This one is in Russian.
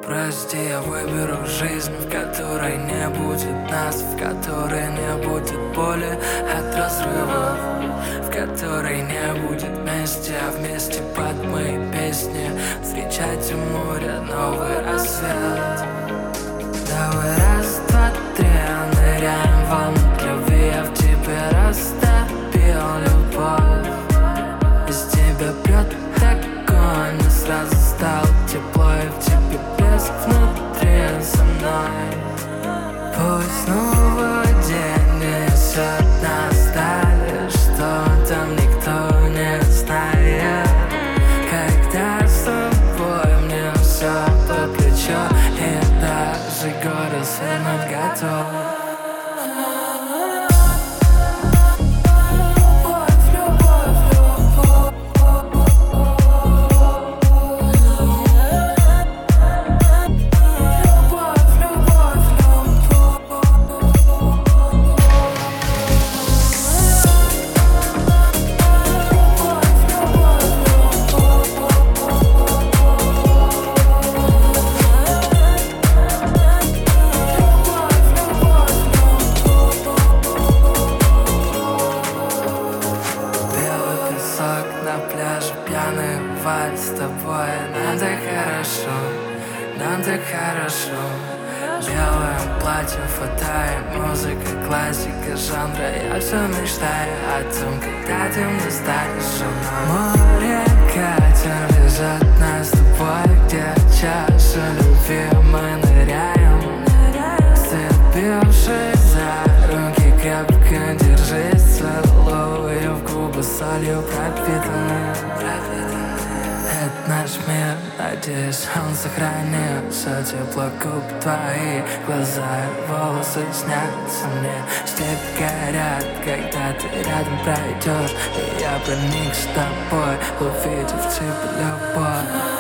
Прости, я выберу жизнь, в которой не будет нас, в которой не будет боли от разрывов, в которой не будет вместе, а вместе под мои песни встречать у моря новый рассвет. Давай раз, два, три, ныряем в волну любви, я в тебе растопил любовь. Из тебя прет огонь, и сразу стало тепло, и в тебе блеск внутри со мной. Пусть снова день несет нас дали, что там никто не знает. Когда с тобой мне все по плечу, и даже горы свернуть готов. На пляже пьяный вальс с тобой. Нам так хорошо, нам так хорошо. Белое платье, фото и музыка, классика жанра. Я все мечтаю о том, когда ты мне станешь женой. Море, катер везет нас с тобой, где чаша любви мы ныряем. Сцепившись за руки, крепко держись, целую в губы солью пропитанные. Это наш мир, надеюсь, он сохранился. Тепло губ твои, глаза и волосы снятся мне. Степи горят, когда ты рядом пройдешь, и я проник с тобой, увидев в тебе любовь.